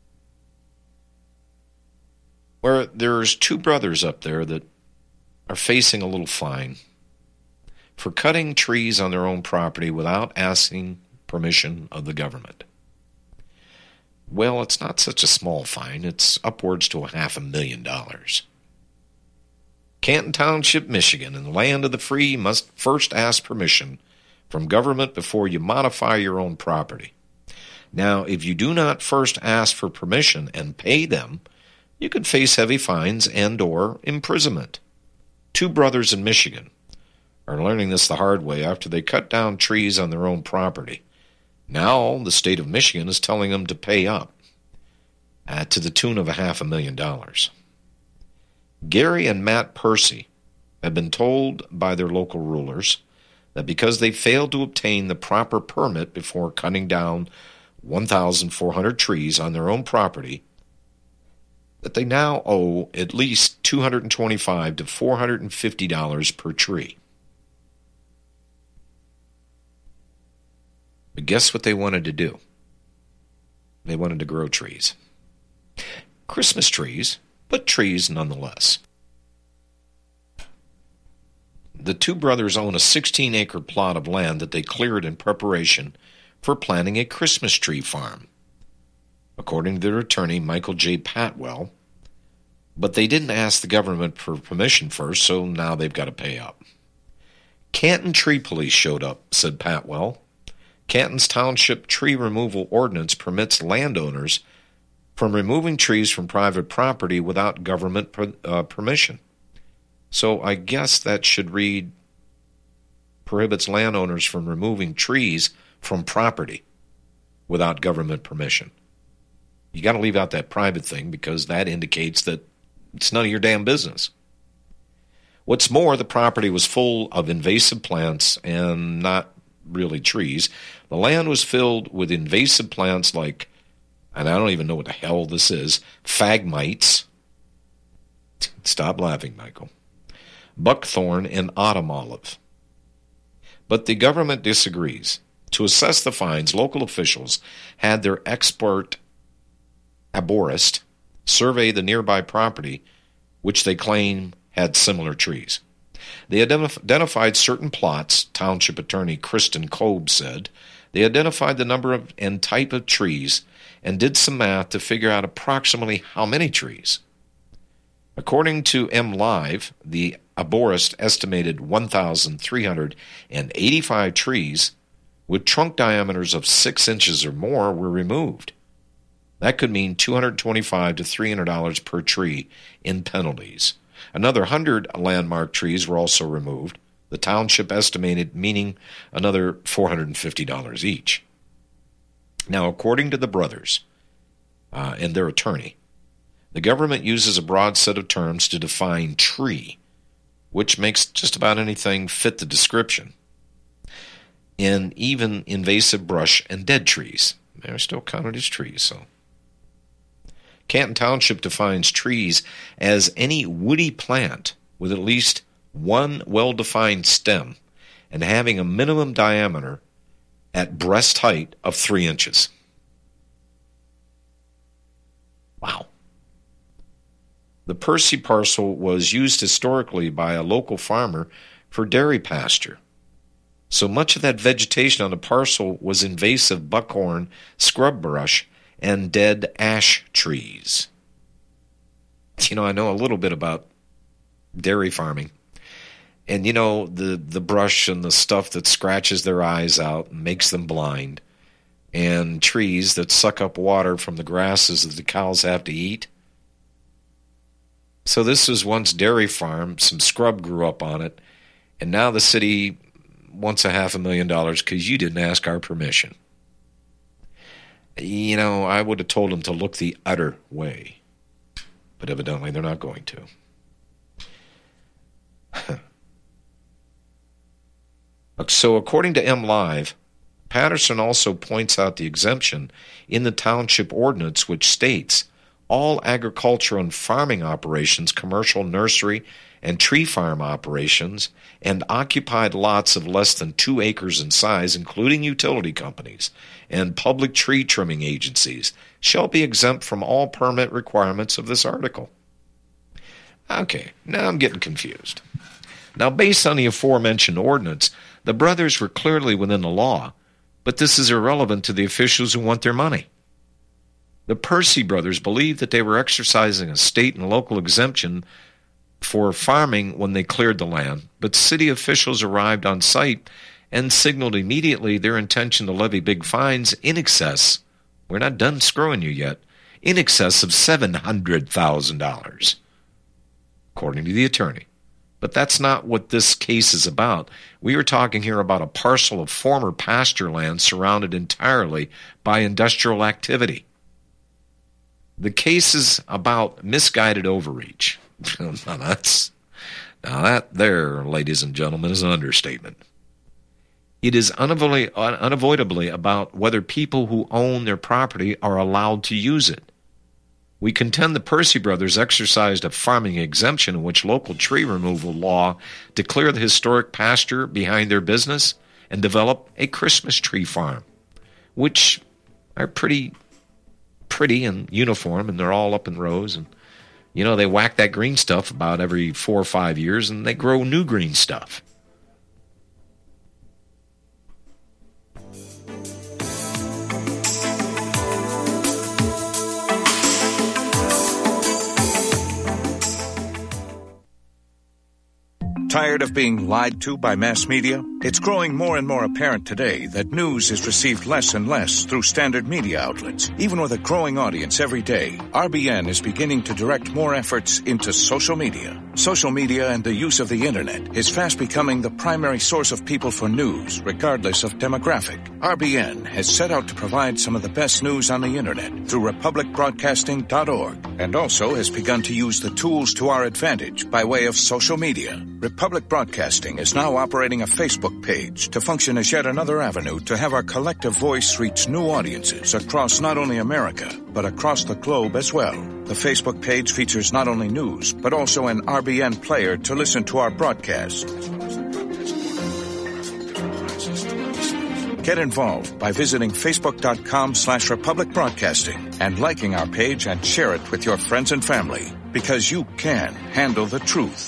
Speaker 2: Where there's two brothers up there that are facing a little fine for cutting trees on their own property without asking permission of the government. Well, it's not such a small fine. It's upwards to a half a million dollars. Canton Township, Michigan, in the land of the free, must first ask permission from government before you modify your own property. Now, if you do not first ask for permission and pay them, you could face heavy fines and or imprisonment. Two brothers in Michigan are learning this the hard way after they cut down trees on their own property. Now the state of Michigan is telling them to pay up uh, to the tune of a half a million dollars. Gary and Matt Percy have been told by their local rulers that because they failed to obtain the proper permit before cutting down one thousand four hundred trees on their own property, that they now owe at least two hundred twenty-five to four hundred fifty dollars per tree. But guess what they wanted to do? They wanted to grow trees. Christmas trees, but trees nonetheless. The two brothers own a sixteen-acre plot of land that they cleared in preparation for planting a Christmas tree farm, according to their attorney, Michael J. Patwell. But they didn't ask the government for permission first, so now they've got to pay up. Canton Tree Police showed up, said Patwell. Canton's Township Tree Removal Ordinance permits landowners from removing trees from private property without government per, uh, permission. So I guess that should read, prohibits landowners from removing trees from property without government permission. You got to leave out that private thing because that indicates that it's none of your damn business. What's more, the property was full of invasive plants and not really trees. The land was filled with invasive plants like, and I don't even know what the hell this is, phagmites. Stop laughing, Michael. Buckthorn and autumn olive. But the government disagrees. To assess the fines, local officials had their expert arborist survey the nearby property, which they claim had similar trees. They identif- identified certain plots, Township Attorney Kristen Kolb said. They identified the number of and type of trees and did some math to figure out approximately how many trees. According to M Live, the arborist estimated one thousand three hundred eighty-five trees with trunk diameters of six inches or more were removed. That could mean two hundred twenty-five to three hundred dollars per tree in penalties. Another one hundred landmark trees were also removed. The township estimated meaning another four hundred fifty dollars each. Now, according to the brothers uh, and their attorney, the government uses a broad set of terms to define tree, which makes just about anything fit the description, and even invasive brush and dead trees. They're still counted as trees, so. Canton Township defines trees as any woody plant with at least one well-defined stem and having a minimum diameter at breast height of three inches. Wow. The Percy parcel was used historically by a local farmer for dairy pasture. So much of that vegetation on the parcel was invasive buckhorn, scrub brush, and dead ash trees. You know, I know a little bit about dairy farming. And, you know, the, the brush and the stuff that scratches their eyes out and makes them blind, and trees that suck up water from the grasses that the cows have to eat. So this was once dairy farm. Some scrub grew up on it, and now the city wants a half a million dollars because you didn't ask our permission. You know, I would have told them to look the other way, but evidently they're not going to. So according to M Live, Patterson also points out the exemption in the township ordinance, which states all agricultural and farming operations, commercial nursery and tree farm operations, and occupied lots of less than two acres in size, including utility companies and public tree trimming agencies, shall be exempt from all permit requirements of this article. Okay, now I'm getting confused. Now, based on the aforementioned ordinance, the brothers were clearly within the law, but this is irrelevant to the officials who want their money. The Percy brothers believed that they were exercising a state and local exemption for farming when they cleared the land, but city officials arrived on site and signaled immediately their intention to levy big fines in excess, we're not done screwing you yet, in excess of seven hundred thousand dollars, according to the attorney. But that's not what this case is about. We are talking here about a parcel of former pasture land surrounded entirely by industrial activity. The case is about misguided overreach. now, that's, now that there, ladies and gentlemen, is an understatement. It is unavoidably, unavoidably about whether people who own their property are allowed to use it. We contend the Percy brothers exercised a farming exemption in which local tree removal law declared the historic pasture behind their business and develop a Christmas tree farm, which are pretty pretty and uniform, and they're all up in rows. And, you know, they whack that green stuff about every four or five years, and they grow new green stuff.
Speaker 11: Tired of being lied to by mass media? It's growing more and more apparent today that news is received less and less through standard media outlets. Even with a growing audience every day, R B N is beginning to direct more efforts into social media. Social media and the use of the internet is fast becoming the primary source of people for news, regardless of demographic. R B N has set out to provide some of the best news on the internet through republic broadcasting dot org, and also has begun to use the tools to our advantage by way of social media. Republic Broadcasting is now operating a Facebook page to function as yet another avenue to have our collective voice reach new audiences across not only America, but across the globe as well. The Facebook page features not only news, but also an R B N player to listen to our broadcast. Get involved by visiting facebook.com slash Republic Broadcasting and liking our page and share it with your friends and family, because you can handle the truth.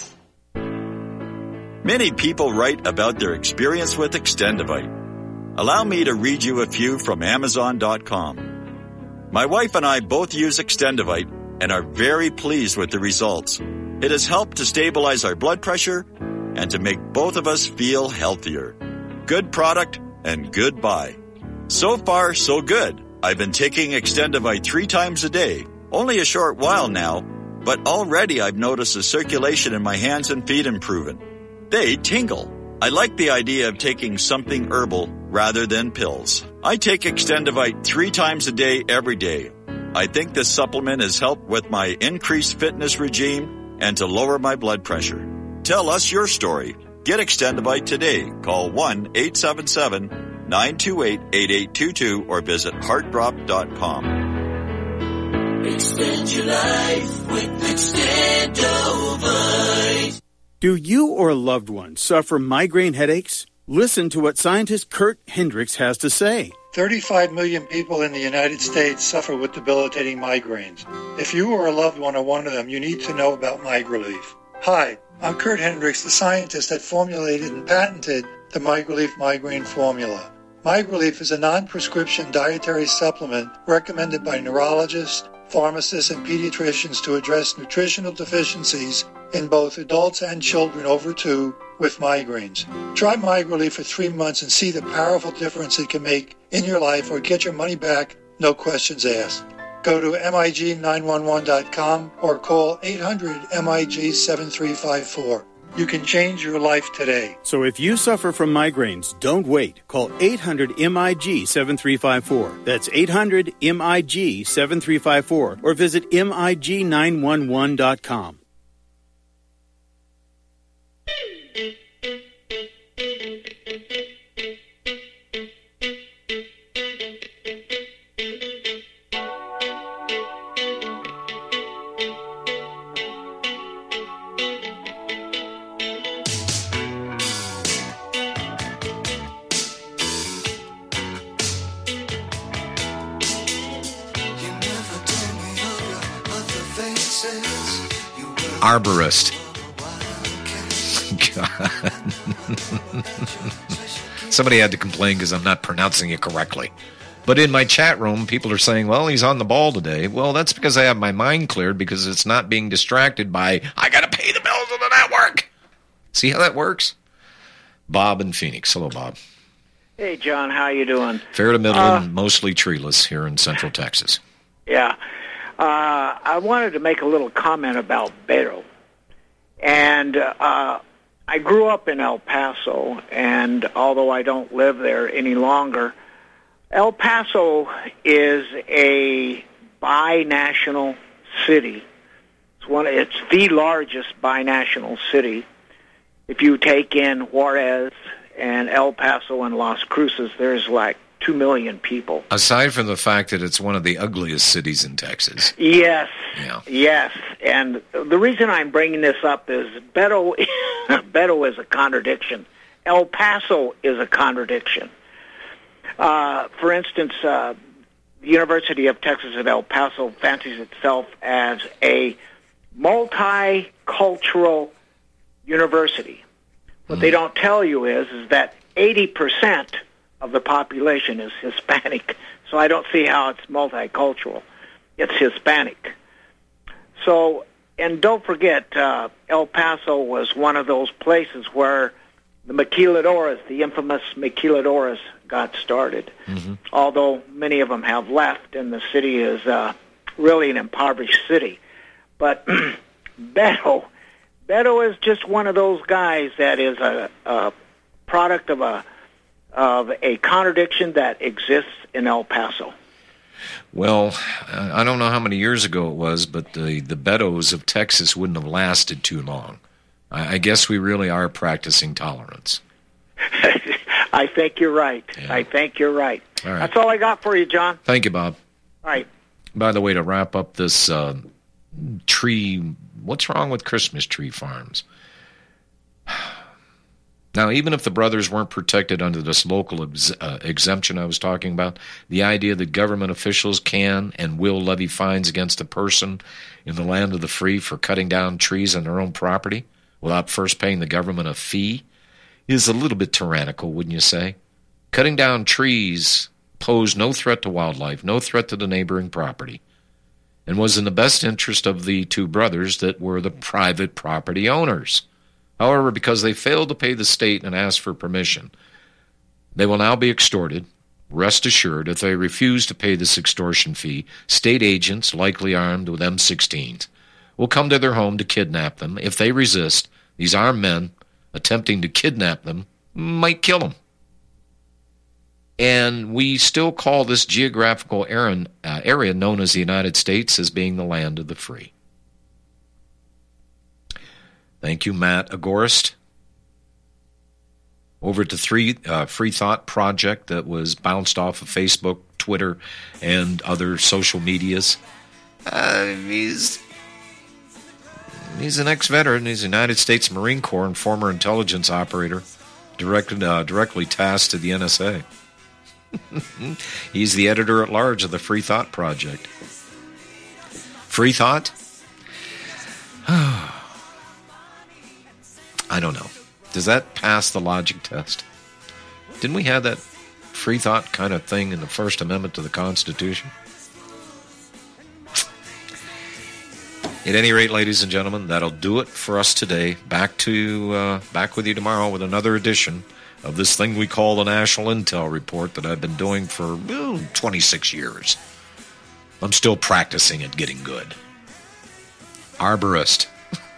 Speaker 12: Many people write about their experience with Extendivite. Allow me to read you a few from Amazon dot com. My wife and I both use Extendivite and are very pleased with the results. It has helped to stabilize our blood pressure and to make both of us feel healthier. Good product and good buy. So far, so good. I've been taking Extendivite three times a day, only a short while now, but already I've noticed the circulation in my hands and feet improving. They tingle. I like the idea of taking something herbal rather than pills. I take Extendivite three times a day, every day. I think this supplement has helped with my increased fitness regime and to lower my blood pressure. Tell us your story. Get Extendivite today. Call one eight seven seven, nine two eight, eight eight two two or visit heart drop dot com.
Speaker 13: Extend your life with Extendivite.
Speaker 14: Do you or a loved one suffer migraine headaches? Listen to what scientist Kurt Hendricks has to say.
Speaker 15: thirty-five million people in the United States suffer with debilitating migraines. If you or a loved one are one of them, you need to know about MigraLief. Hi, I'm Kurt Hendricks, the scientist that formulated and patented the MigraLief migraine formula. MigraLief is a non-prescription dietary supplement recommended by neurologists, pharmacists, and pediatricians to address nutritional deficiencies in both adults and children over two with migraines. Try MigraLief for three months and see the powerful difference it can make in your life, or get your money back, no questions asked. Go to M I G nine one one dot com or call eight hundred M I G seven three five four. You can change your life today.
Speaker 14: So if you suffer from migraines, don't wait. Call eight hundred M I G seven three five four. That's eight hundred M I G seven three five four or visit M I G nine one one dot com.
Speaker 2: Arborist. God. Somebody had to complain because I'm not pronouncing it correctly. But in my chat room, people are saying, well, he's on the ball today. Well, that's because I have my mind cleared, because it's not being distracted by, I got to pay the bills of the network. See how that works? Bob in Phoenix. Hello, Bob.
Speaker 16: Hey, John. How you doing?
Speaker 2: Fair to middle
Speaker 16: uh,
Speaker 2: and mostly treeless here in Central Texas.
Speaker 16: Yeah. Uh, I wanted to make a little comment about Beto. And uh, I grew up in El Paso, and although I don't live there any longer, El Paso is a binational city. It's one. It's the largest binational city. If you take in Juarez and El Paso and Las Cruces, there's like two million people.
Speaker 2: Aside from the fact that it's one of the ugliest cities in Texas.
Speaker 16: Yes,
Speaker 2: yeah.
Speaker 16: yes. And the reason I'm bringing this up is Beto, Beto is a contradiction. El Paso is a contradiction. Uh, for instance, uh, the University of Texas at El Paso fancies itself as a multicultural university. What mm. they don't tell you is, is that eighty percent of the population is Hispanic, so I don't see how it's multicultural. It's Hispanic. So, and don't forget, uh, El Paso was one of those places where the maquiladoras, the infamous maquiladoras, got started. Mm-hmm. Although many of them have left, and the city is uh, really an impoverished city. But Beto, Beto is just one of those guys that is a, a product of a of a contradiction that exists in El Paso.
Speaker 2: Well, I don't know how many years ago it was, but the, the Betos of Texas wouldn't have lasted too long. I, I guess we really are practicing tolerance.
Speaker 16: I think you're right.
Speaker 2: Yeah.
Speaker 16: I think you're right.
Speaker 2: All right.
Speaker 16: That's all I got for you, John.
Speaker 2: Thank you, Bob.
Speaker 16: All right.
Speaker 2: By the way, to wrap up this uh, tree, what's wrong with Christmas tree farms? Now, even if the brothers weren't protected under this local ex- uh, exemption I was talking about, the idea that government officials can and will levy fines against a person in the land of the free for cutting down trees on their own property without first paying the government a fee is a little bit tyrannical, wouldn't you say? Cutting down trees posed no threat to wildlife, no threat to the neighboring property, and was in the best interest of the two brothers that were the private property owners. However, because they failed to pay the state and ask for permission, they will now be extorted. Rest assured, if they refuse to pay this extortion fee, state agents, likely armed with M sixteens, will come to their home to kidnap them. If they resist, these armed men attempting to kidnap them might kill them. And we still call this geographical area known as the United States as being the land of the free. Thank you, Matt Agorist. Over to three, uh, Free Thought Project that was bounced off of Facebook, Twitter, and other social medias. Uh, he's he's an ex-veteran. He's a United States Marine Corps and former intelligence operator, directed uh, directly tasked to the N S A. He's the editor-at-large of the Free Thought Project. Free Thought? I don't know. Does that pass the logic test? Didn't we have that free thought kind of thing in the First Amendment to the Constitution? At any rate, ladies and gentlemen, that'll do it for us today. Back to uh, back with you tomorrow with another edition of this thing we call the National Intel Report that I've been doing for well, twenty-six years. I'm still practicing at getting good. Arborist.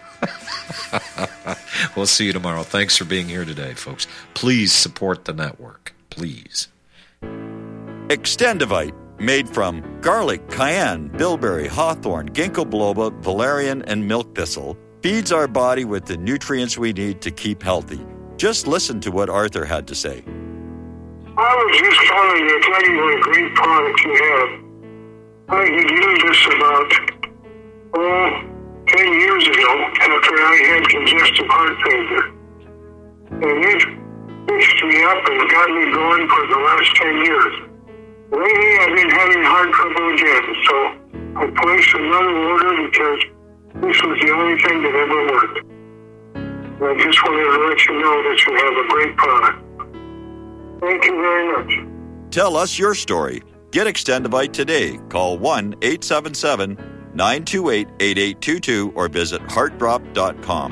Speaker 2: We'll see you tomorrow. Thanks for being here today, folks. Please support the network. Please.
Speaker 12: Extendivite, made from garlic, cayenne, bilberry, hawthorn, ginkgo biloba, valerian, and milk thistle, feeds our body with the nutrients we need to keep healthy. Just listen to what Arthur had to say.
Speaker 17: I was just calling to tell you what a great product you have. I had used this about, oh, ten years ago after I had congestive heart failure. And it fixed me up and got me going for the last ten years. Lately I've been having heart trouble again, so I placed another order because this was the only thing that ever worked. And I just wanted to let you know that you have a great product. Thank you very much.
Speaker 12: Tell us your story. Get Extendivite today. Call one eight seven seven, nine two eight, eight eight two two or visit heart drop dot com.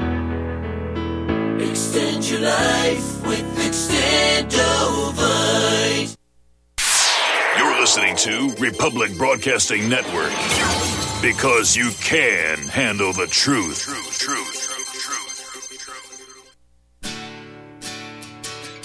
Speaker 13: Extend your life with Extendovite.
Speaker 18: You're listening to Republic Broadcasting Network because you can handle the truth. Truth, truth.